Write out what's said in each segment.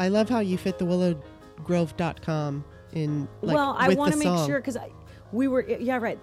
I love how you fit the willowgrove.com in, like, well, I with want to the make song. sure because we were, yeah, right.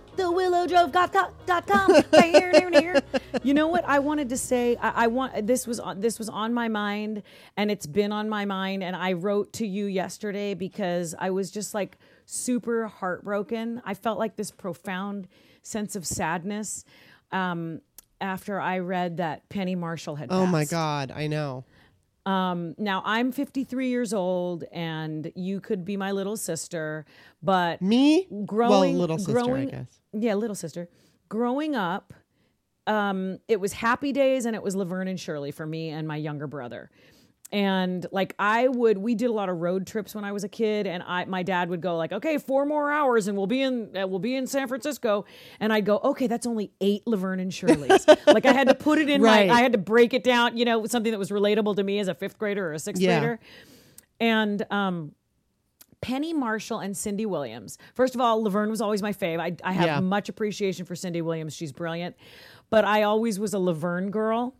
TheWillowDrove.com. You know what I wanted to say? I want this was on my mind, and it's been on my mind. And I wrote to you yesterday because I was just like super heartbroken. I felt like this profound sense of sadness after I read that Penny Marshall had passed. Oh my God, I know. Now I'm 53 years old, and you could be my little sister, but Me? growing, little sister, I guess. Yeah, little sister. Growing up, it was Happy Days and it was Laverne and Shirley for me and my younger brother. And like we did a lot of road trips when I was a kid, and my dad would go like, okay, 4 more hours and we'll be in San Francisco. And I'd go, okay, that's only 8 Laverne and Shirley's. Like I had to put it in Right. I had to break it down, something that was relatable to me as a 5th grader or a 6th grader. And, Penny Marshall and Cindy Williams. First of all, Laverne was always my fave. I have much appreciation for Cindy Williams. She's brilliant. But I always was a Laverne girl.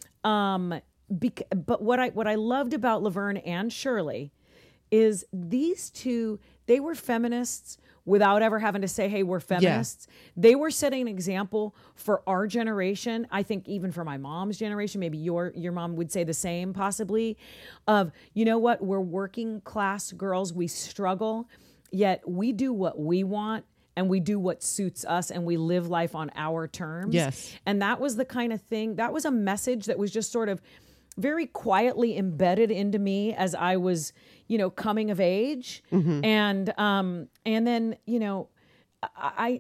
But what I loved about Laverne and Shirley is these two, they were feminists without ever having to say, hey, we're feminists. Yeah. They were setting an example for our generation. I think even for my mom's generation, maybe your mom would say the same possibly, of, you know what, we're working class girls. We struggle, yet we do what we want. And we do what suits us, and we live life on our terms. Yes. And that was the kind of thing, that was a message that was just sort of very quietly embedded into me as I was, coming of age. Mm-hmm. And then, I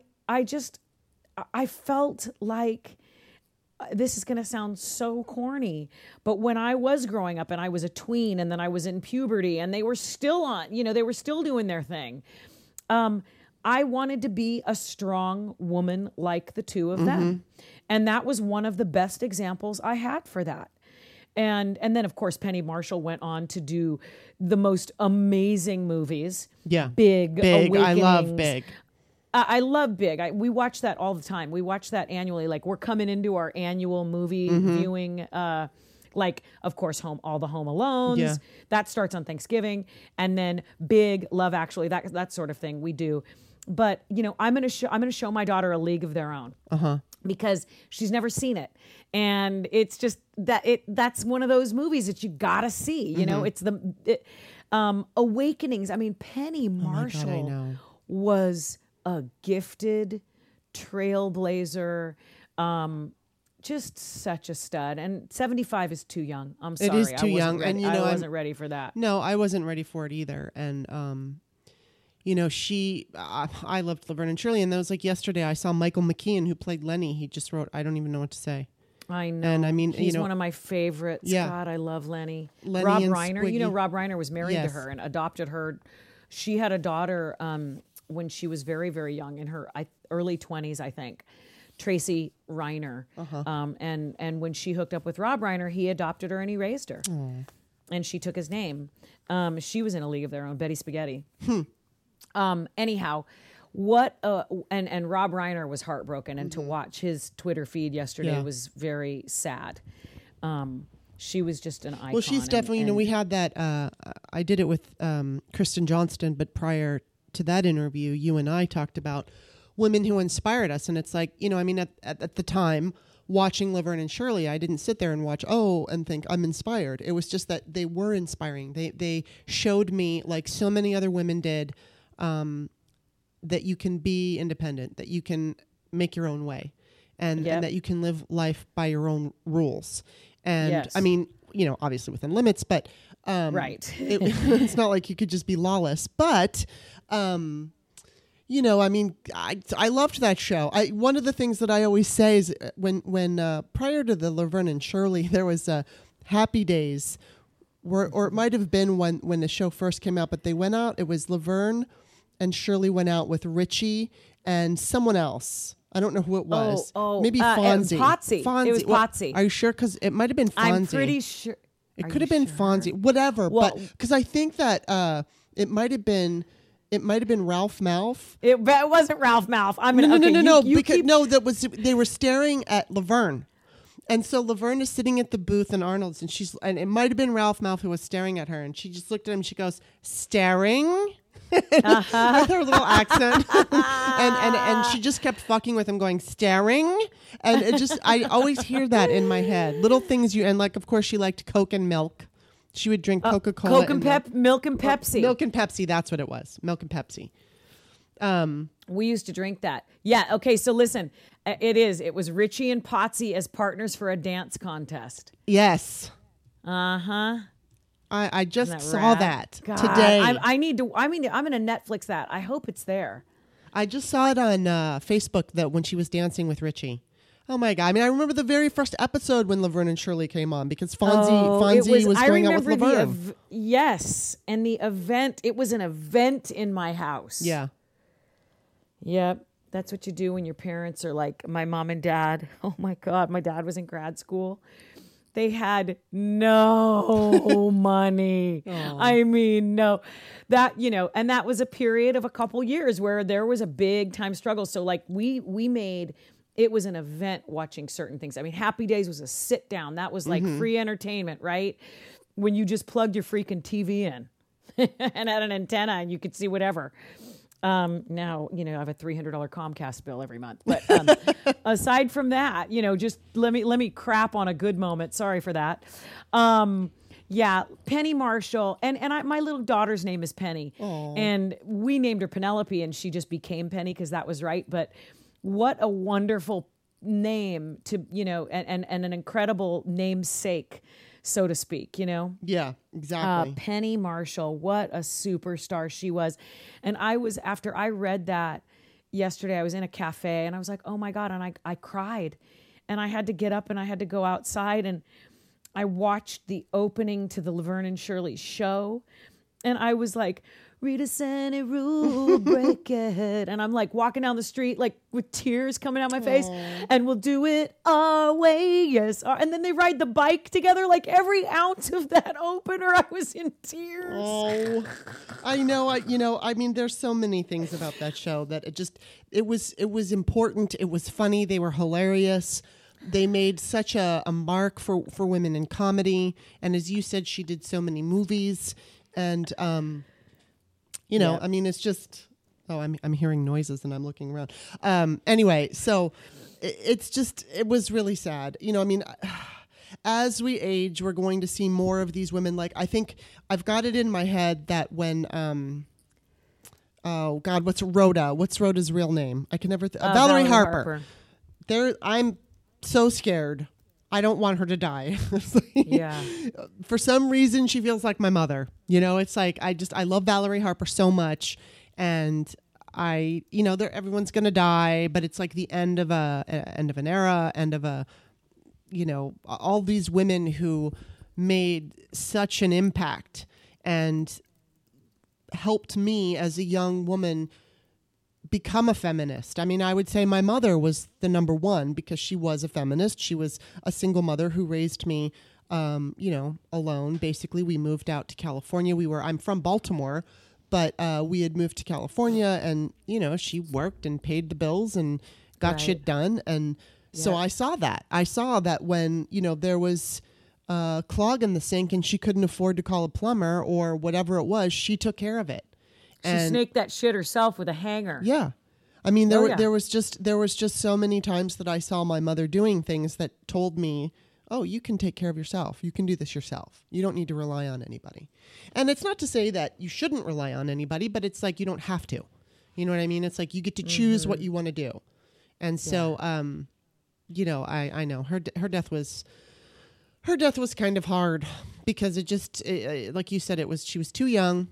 felt like, this is going to sound so corny, but when I was growing up and I was a tween and then I was in puberty and they were still they were still doing their thing. I wanted to be a strong woman like the two of them. And that was one of the best examples I had for that. And then, of course, Penny Marshall went on to do the most amazing movies. Yeah. Big. I love Big. I love Big. We watch that all the time. We watch that annually. Like, we're coming into our annual movie viewing, like, of course, all the Home Alones. Yeah. That starts on Thanksgiving. And then Big, Love Actually, that sort of thing we do. But, I'm going to show my daughter A League of Their Own. Uh-huh. Because she's never seen it. And it's just that's one of those movies that you gotta see. It's Awakenings. I mean, Penny Marshall was a gifted trailblazer, just such a stud. And 75 is too young. I'm sorry. It is too young. And I wasn't ready for that. No, I wasn't ready for it either. And I loved Laverne and Shirley, and that was like yesterday. I saw Michael McKean, who played Lenny. He just wrote, I don't even know what to say. I know. And I mean, he's one of my favorites. Yeah. God, I love Lenny. Rob Reiner. Squiggy. Rob Reiner was married to her and adopted her. She had a daughter when she was very, very young, in her early 20s, I think. Tracy Reiner. Uh-huh. And when she hooked up with Rob Reiner, he adopted her and he raised her. Aww. And she took his name. She was in A League of Their Own, Betty Spaghetti. Anyhow, and Rob Reiner was heartbroken, and to watch his Twitter feed yesterday was very sad. She was just an icon. Well, she's definitely, we had that, I did it with Kristen Johnston, but prior to that interview, you and I talked about women who inspired us. And it's like, at the time, watching Laverne and Shirley, I didn't sit there and watch, and think I'm inspired. It was just that they were inspiring. They showed me, like so many other women did, that you can be independent, that you can make your own way, and that you can live life by your own rules. And I mean, obviously within limits, but right. It's not like you could just be lawless. But I mean, I loved that show. One of the things that I always say is when prior to the Laverne and Shirley, there was Happy Days, or it might have been when the show first came out, but they went out. It was Laverne and Shirley went out with Richie and someone else. I don't know who it was. Maybe Fonzie. It was Potsy. Are you sure? Because it might have been Fonzie. I'm pretty sure. It could have been Fonzie. Whatever. Well, but because I think that it might have been Ralph Malph. It wasn't Ralph Malph. No. They were staring at Laverne. And so Laverne is sitting at the booth in Arnold's, and it might have been Ralph Malph who was staring at her, and she just looked at him. And she goes, "Staring," with her little accent, and she just kept fucking with him, going "staring," and it just I always hear that in my head. Little things and like of course she liked Coke and milk. She would drink Coca-Cola, Coke and milk and Pepsi. Milk and Pepsi. That's what it was. Milk and Pepsi. We used to drink that. Yeah. Okay. So listen, it was Richie and Potsy as partners for a dance contest. Yes. Uh-huh. I just saw rad? that God, today. I'm going to Netflix that. I hope it's there. I just saw it on Facebook that when she was dancing with Richie. Oh my God. I mean, I remember the very first episode when Laverne and Shirley came on because Fonzie was going out with Laverne. Yes. And the event, it was an event in my house. Yeah. Yep. That's what you do when your parents are like my mom and dad. Oh my God. My dad was in grad school. They had no money. Aww. I mean, no. That, and that was a period of a couple years where there was a big time struggle. So like we made, it was an event watching certain things. I mean, Happy Days was a sit down. That was like free entertainment, right? When you just plugged your freaking TV in and had an antenna and you could see whatever. Now, I have a $300 Comcast bill every month. But aside from that, just let me crap on a good moment. Sorry for that. Yeah, Penny Marshall. And my little daughter's name is Penny. Aww. And we named her Penelope and she just became Penny because that was right. But what a wonderful name to, and an incredible namesake, so to speak, Yeah, exactly. Penny Marshall, what a superstar she was. And after I read that yesterday, I was in a cafe and I was like, oh my God. And I cried and I had to get up and I had to go outside and I watched the opening to the Laverne and Shirley show. And I was like, read us any rule, break it. And I'm like walking down the street, like with tears coming out my face. And we'll do it our way, yes. And then they ride the bike together. Like every ounce of that opener, I was in tears. Oh, I know. I mean, there's so many things about that show that it was important. It was funny. They were hilarious. They made such a mark for women in comedy. And as you said, she did so many movies. And, Yeah. I mean, it's just, I'm hearing noises and I'm looking around. Anyway, so it was really sad. I mean, as we age, we're going to see more of these women. Like, I think I've got it in my head that when, oh God, what's Rhoda's real name? I can never, Valerie Harper. I'm so scared. I don't want her to die. Yeah. For some reason, she feels like my mother. It's like I love Valerie Harper so much, and everyone's gonna die, but it's like the end of an era, end of all these women who made such an impact and helped me as a young woman become a feminist. I mean, I would say my mother was the number one because she was a feminist. She was a single mother who raised me, alone. Basically, we moved out to California. I'm from Baltimore, but we had moved to California and, she worked and paid the bills and got shit done. And so I saw that. I saw that when, there was a clog in the sink and she couldn't afford to call a plumber or whatever it was, she took care of it. She snaked that shit herself with a hanger. Yeah. I mean, there was just so many times that I saw my mother doing things that told me, oh, you can take care of yourself. You can do this yourself. You don't need to rely on anybody. And it's not to say that you shouldn't rely on anybody, but it's like you don't have to. You know what I mean? It's like you get to choose what you want to do. And so, I know her death was kind of hard because it like you said, she was too young.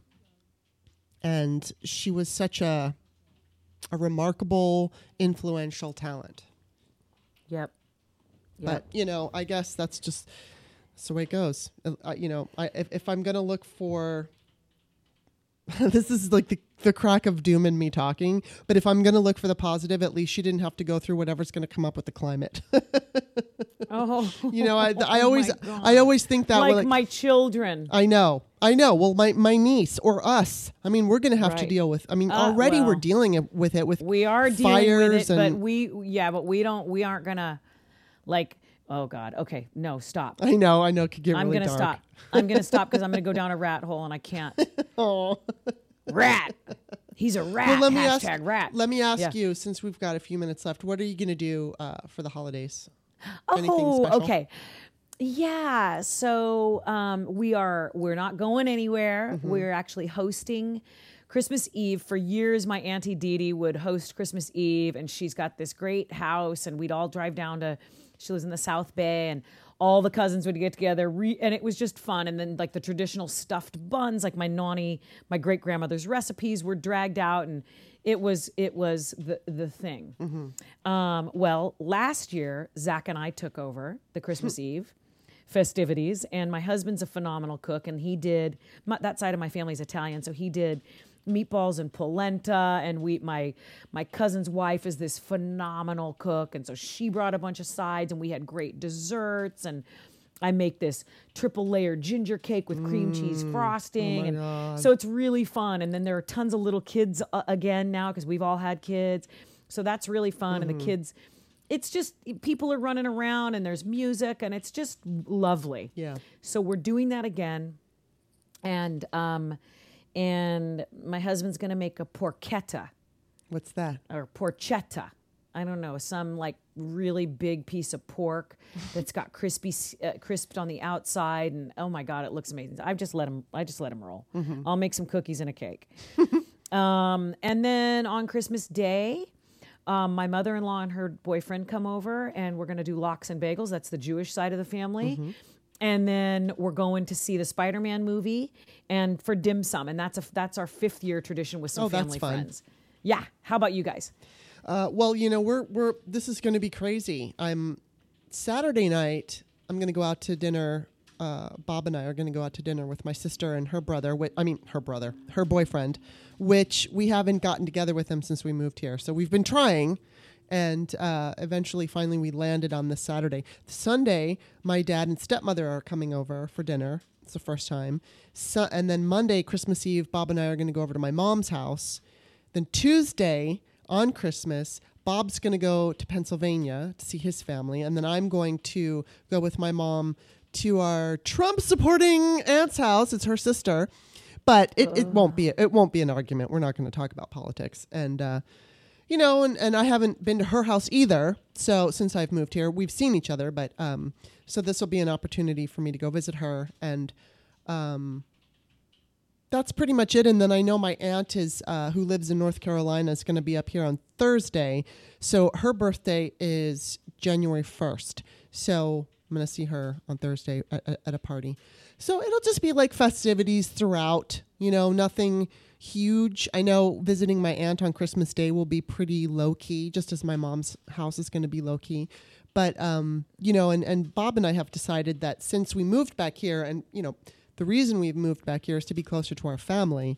And she was such a remarkable, influential talent. Yep. But, I guess that's the way it goes. If I'm going to look for, this is like the crack of doom in me talking, but if I'm going to look for the positive, at least she didn't have to go through whatever's going to come up with the climate. Oh, I always think that like my children. I know. Well, my niece or us. I mean, we're going to have to deal with. I mean, already we're dealing with it. We are dealing with it, but we aren't gonna like Oh God. Okay. No, stop. I know. It could get I'm really going to dark. stop. I'm going to stop because I'm going to go down a rat hole and I can't. Oh. Rat. He's a rat. Well, #rat. Let me ask Yeah. you, since we've got a few minutes left, what are you going to do for the holidays? Anything special? Okay. Yeah. So we're not going anywhere. We're actually hosting Christmas Eve. For years, my Auntie Dee Dee would host Christmas Eve, and she's got this great house, and we'd all drive down to, she lives in the South Bay, and all the cousins would get together, and it was just fun. And then like the traditional stuffed buns, like my great grandmother's recipes were dragged out, and it was the thing. Well, last year, Zach and I took over the Christmas Eve festivities, and my husband's a phenomenal cook, and he did, that side of my family's Italian, so he did meatballs and polenta, and my cousin's wife is this phenomenal cook, and so she brought a bunch of sides, and we had great desserts, and I make this triple layer ginger cake with cream cheese frosting, and God. so it's really fun. And then there are tons of little kids again now because we've all had kids, so that's really fun. And the kids, it's just, people are running around and there's music and it's just lovely. Yeah. So we're doing that again, and my husband's going to make a porchetta What's that? or porchetta. I don't know, some like really big piece of pork that's got crisped on the outside, and oh my God, it looks amazing. I just let him roll. I'll make some cookies and a cake. And then on Christmas Day, my mother-in-law and her boyfriend come over, and we're going to do lox and bagels. That's the Jewish side of the family. And then we're going to see the Spider-Man movie, and for dim sum, and that's our 5th year tradition with some family friends. Yeah. How about you guys? Well, you know, we're this is going to be crazy. Saturday night, I'm going to go out to dinner. Bob and I are going to go out to dinner with my sister and her brother. Her boyfriend, which we haven't gotten together with him since we moved here. So we've been trying, and eventually, finally, we landed on this Saturday. Sunday, my dad and stepmother are coming over for dinner. It's the first time. And then Monday, Christmas Eve, Bob and I are going to go over to my mom's house. Then Tuesday, on Christmas, Bob's going to go to Pennsylvania to see his family, and then I'm going to go with my mom to our Trump-supporting aunt's house. It's her sister, but it won't be an argument. We're not going to talk about politics, and you know, and I haven't been to her house either. So since I've moved here, we've seen each other, but so this will be an opportunity for me to go visit her, and that's pretty much it. And then I know my aunt is who lives in North Carolina is going to be up here on Thursday. So her birthday is January 1st. So I'm going to see her on Thursday at a party. So it'll just be like festivities throughout, you know, nothing huge. I know visiting my aunt on Christmas Day will be pretty low key, just as my mom's house is going to be low key. But, you know, and Bob and I have decided that since we moved back here, and, you know, the reason we've moved back here is to be closer to our family.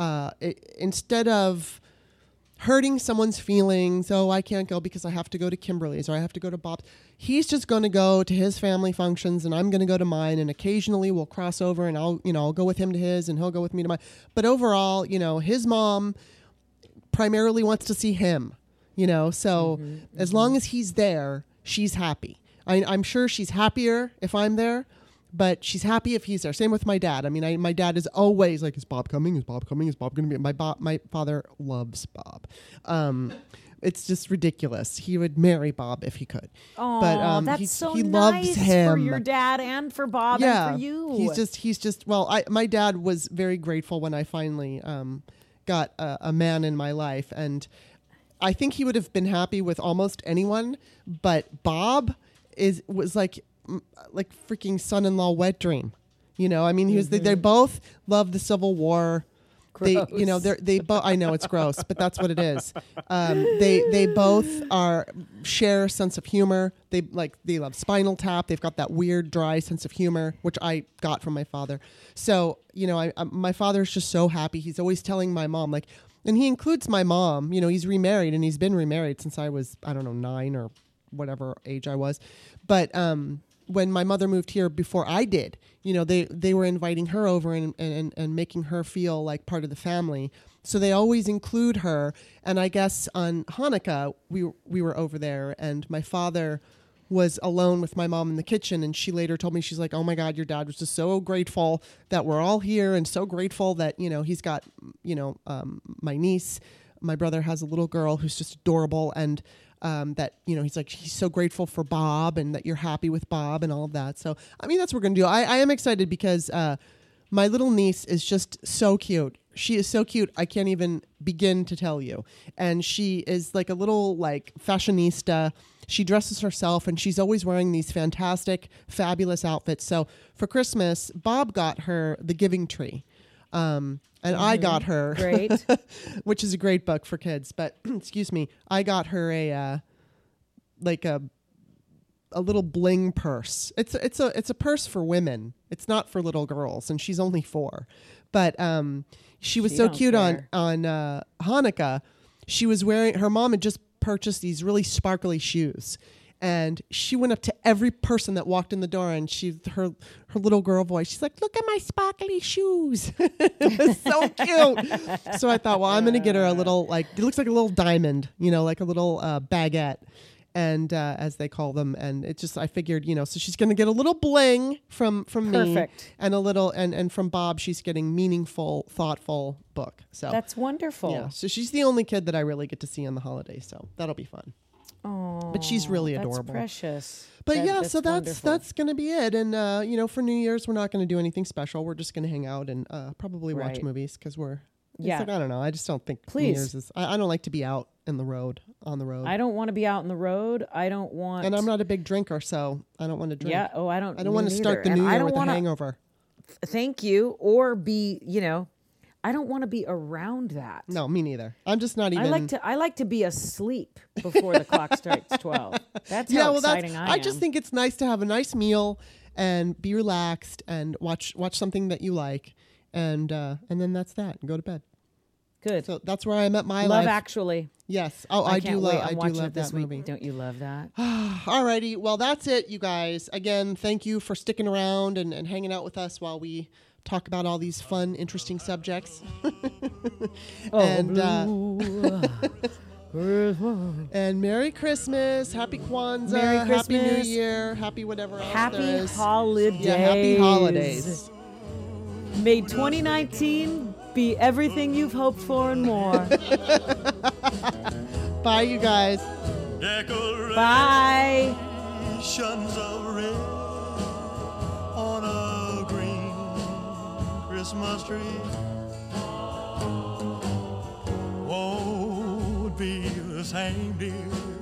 Instead of hurting someone's feelings, oh, I can't go because I have to go to Kimberly's or I have to go to Bob's. He's just going to go to his family functions, and I'm going to go to mine. And occasionally we'll cross over, and I'll go with him to his, and he'll go with me to mine. But overall, you know, his mom primarily wants to see him. You know, so as long as he's there, she's happy. I'm sure she's happier if I'm there. But she's happy if he's there. Same with my dad. I mean, my dad is always like, is Bob coming? Is Bob coming? Is Bob going to be? My father loves Bob. It's just ridiculous. He would marry Bob if he could. Oh, but that's he so nice loves him. For your him. dad and for Bob and for you. He's just. Well, my dad was very grateful when I finally got a man in my life, and I think he would have been happy with almost anyone, but Bob was like freaking son-in-law wet dream. You know, I mean, he was. They both love the Civil War. Gross. They both. I know it's gross, but that's what it is. They both share a sense of humor. They love Spinal Tap. They've got that weird, dry sense of humor, which I got from my father. So, you know, my father's just so happy. He's always telling my mom, like, and he includes my mom. You know, he's remarried, and he's been remarried since I was, I don't know, 9 or whatever age I was. But when my mother moved here before I did, you know, they were inviting her over and making her feel like part of the family. So they always include her. And I guess on Hanukkah, we were over there, and my father was alone with my mom in the kitchen, and she later told me, she's like, oh my God, your dad was just so grateful that we're all here, and so grateful that, he's got, my niece. My brother has a little girl who's just adorable, and that, he's like, he's so grateful for Bob, and that you're happy with Bob and all of that. So, I mean, that's what we're going to do. I am excited because my little niece is just so cute. She is so cute. I can't even begin to tell you. And she is like a little fashionista. She dresses herself, and she's always wearing these fantastic, fabulous outfits. So for Christmas, Bob got her The Giving Tree. And I got her, great, which is a great book for kids, but excuse me, I got her a little bling purse. It's a purse for women. It's not for little girls, and she's only 4. But she was so cute on Hanukkah. She was wearing, her mom had just purchased these really sparkly shoes. And she went up to every person that walked in the door, and her little girl voice, she's like, look at my sparkly shoes. It was so cute. So I thought, well, I'm going to get her a little, it looks like a little diamond, like a little baguette, and as they call them. And it just, I figured, so she's going to get a little bling from me. And a little, and from Bob, she's getting meaningful, thoughtful book. So that's wonderful. Yeah. So she's the only kid that I really get to see on the holidays. So that'll be fun. Oh, but she's really adorable. That's precious. But that's that's going to be it. And for New Year's, we're not going to do anything special. We're just going to hang out and probably watch movies because I don't know. I just don't think New Year's is. I don't like to be out on the road. I don't want to be out on the road. I don't want. And I'm not a big drinker, so I don't want to drink. Yeah. Oh, I don't. I don't want to start the new year with a hangover. Thank you. Or be, I don't want to be around that. No, me neither. I'm just not even. I like to be asleep before the clock strikes 12. That's how exciting I am. I just think it's nice to have a nice meal and be relaxed and watch something that you like, and then that's that, and go to bed. Good. So that's where I'm at my Love life. Actually. Yes. Oh, I do love. I do love this that movie. Don't you love that? Alrighty. Well, that's it, you guys. Again, thank you for sticking around and hanging out with us while we talk about all these fun, interesting subjects. And and Merry Christmas, Happy Kwanzaa, Merry Happy New Christmas. Year, Happy whatever else Happy there is. holidays. Yeah, Happy holidays. May 2019 be everything you've hoped for and more. Bye, you guys. Bye. Of red on a green Christmas tree won't be the same, dear,